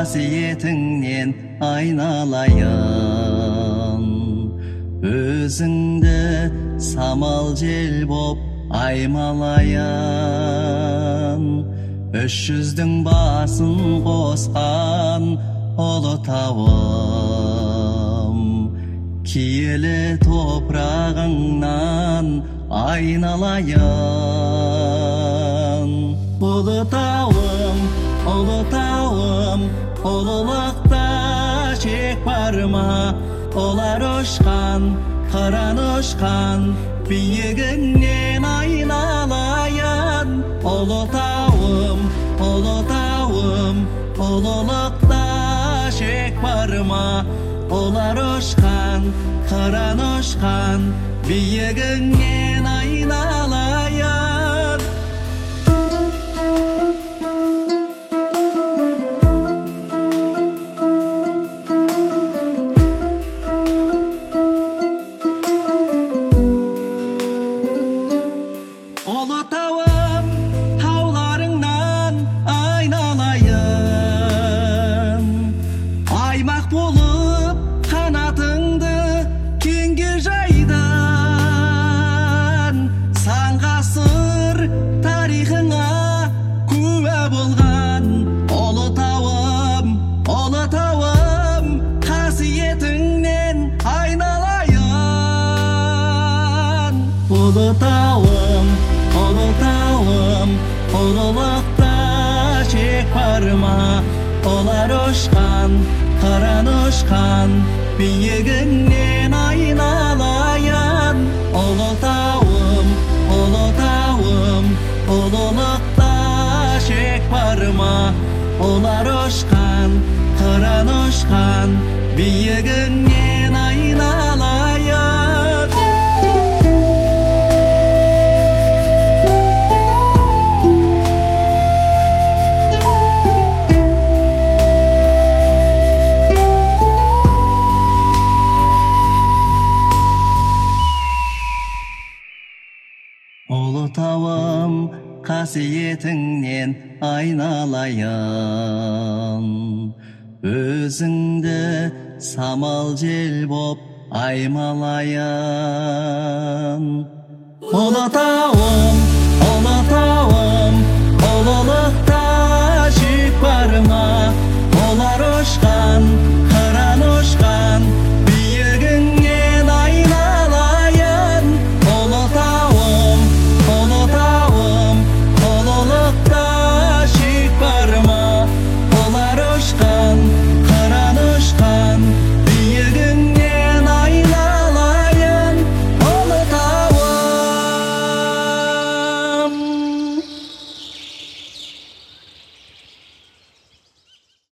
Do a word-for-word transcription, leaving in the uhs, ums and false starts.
қасиетіңнен айналайын. Өзіңді самал жел боп аймалайын. Үш жүздің басын қосқан ұлытауым, киелі топырағыңнан айналайын. Ұлытауым, ұлытауым, ұлылықта шек бар ма? Олар ұшқан, қыран ұшқан, биігіңнен айналайын. Ұлытауым, ұлытауым, ұлылықта шек бар ма? Олар ұшқан, қыран ұшқан, биігіңнен айналайын. Ұлытауым, тауларыңнан айналайын. Аймақ болып қанатыңды кеңге жайдан. Сан ғасыр тарихыңа куә болған. Ұлытауым, ұлытауым, қасиетіңнен айналайын. Ұлытауым, ұлытауым, ұлылықта шек бар ма? Олар ұшқан, қыран ұшқан, биігіңнен айналайын. Ұлытауым, ұлытауым, ұлылықта шек бар ма? Олар ұшқан, қыран ұшқан, биігіңнен айналайын. Ұлытауым, қасиетіңнен айналайын. Өзіңді самал жел боп аймалайын. Ұлытауым,